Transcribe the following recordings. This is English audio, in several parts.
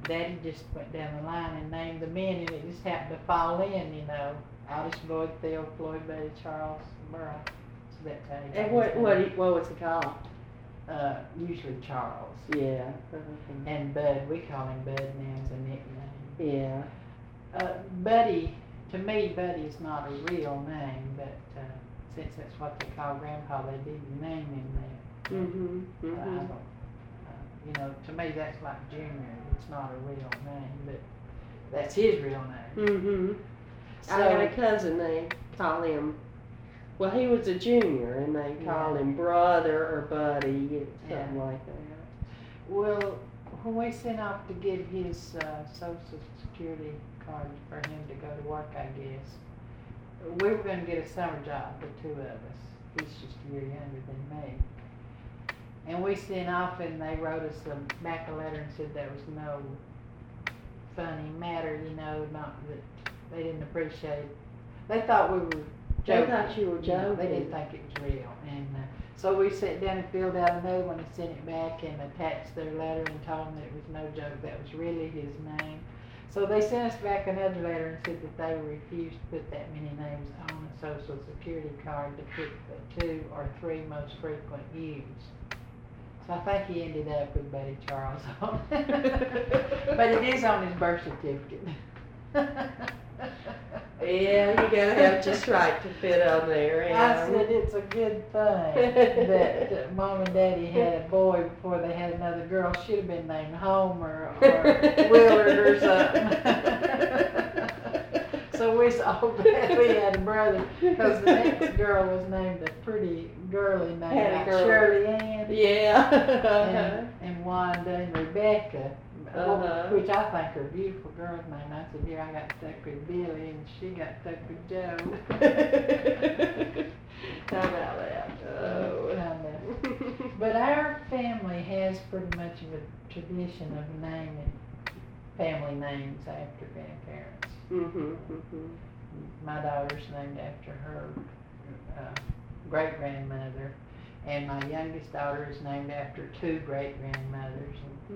Daddy just went down the line and named the men, and it just happened to fall in, you know. Aldous Boyd, Theo Floyd, Buddy Charles, Burrow. So that's how he And got his name. what was he called? Usually Charles. Yeah. And Bud, we call him Bud now as a nickname. Yeah. Buddy, to me, Buddy is not a real name, but since that's what they call Grandpa, they didn't name him that. I don't, you know, to me that's like Junior. It's not a real name, but that's his real name. So, I got a cousin, they call him, well, he was a junior, and they called him Brother or Buddy, something like that. Well, when we sent off to get his Social Security card for him to go to work, I guess, we were going to get a summer job, the two of us. He's just a year younger than me. And we sent off, and they wrote us back a letter and said there was no funny matter, you know, not that they didn't appreciate. They thought we were joking. They thought you were joking. You know, they didn't think it was real. And so we sat down and filled out another one and sent it back and attached their letter and told them that it was no joke. That was really his name. So they sent us back another letter and said that they refused to put that many names on a Social Security card to put the 2 or 3 most frequent used. So I think he ended up with Buddy Charles on it. But it is on his birth certificate. Yeah, you gotta have just right to fit on there. I said it's a good thing that Mom and Daddy had a boy before they had another girl. Should have been named Homer or Willard or something. So we so glad we had a brother, because the next girl was named a pretty girly name, like Shirley Ann. Yeah. And Wanda and Rebecca. Which I think are beautiful girls' names. I said, here I got stuck with Billy and she got stuck with Joe. How about that? Oh. But our family has pretty much of a tradition of naming family names after grandparents. My daughter's named after her great-grandmother, and my youngest daughter is named after 2 great-grandmothers.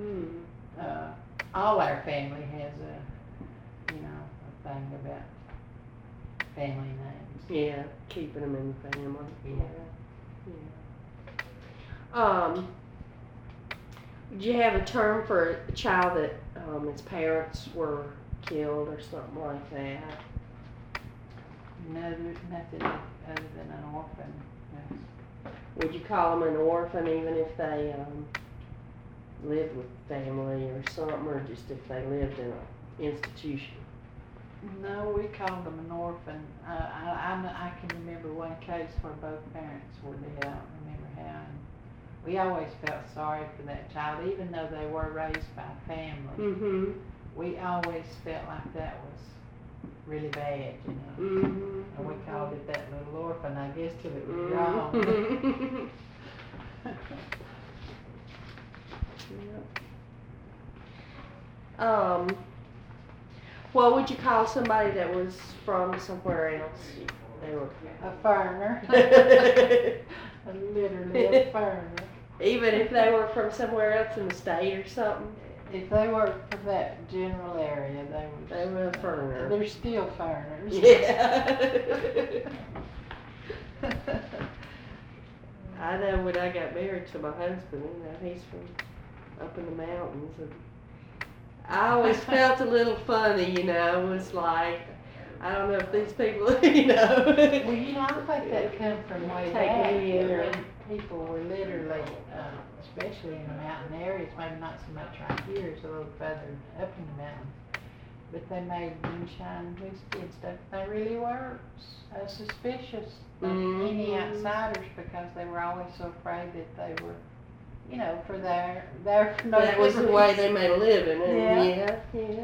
All our family has a thing about family names. Yeah, keeping them in the family. Did you have a term for a child that its parents were killed or something like that? No, there's nothing other than an orphan. Yes. Would you call them an orphan even if they lived with family or something, or just if they lived in an institution? No, we called them an orphan. I can remember one case where both parents were dead. I don't remember how. And we always felt sorry for that child, even though they were raised by family. We always felt like that was really bad, you know. And we called it that little orphan, I guess, till it was gone. What would you call somebody that was from somewhere else? They were a foreigner. Literally a foreigner. Even if they were from somewhere else in the state or something? If they were from that general area, they were a foreigner. They're still foreigners. Yeah. I know when I got married to my husband, he's from up in the mountains, and I always felt a little funny, It was like, I don't know if these people, Well, I think that come from way back when people were literally, especially in the mountain areas, maybe not so much right here, it's a little further up in the mountains, but they made moonshine, whiskey and stuff. They really were suspicious of any outsiders because they were always so afraid that they were, for their that was the way they made a living. And yeah.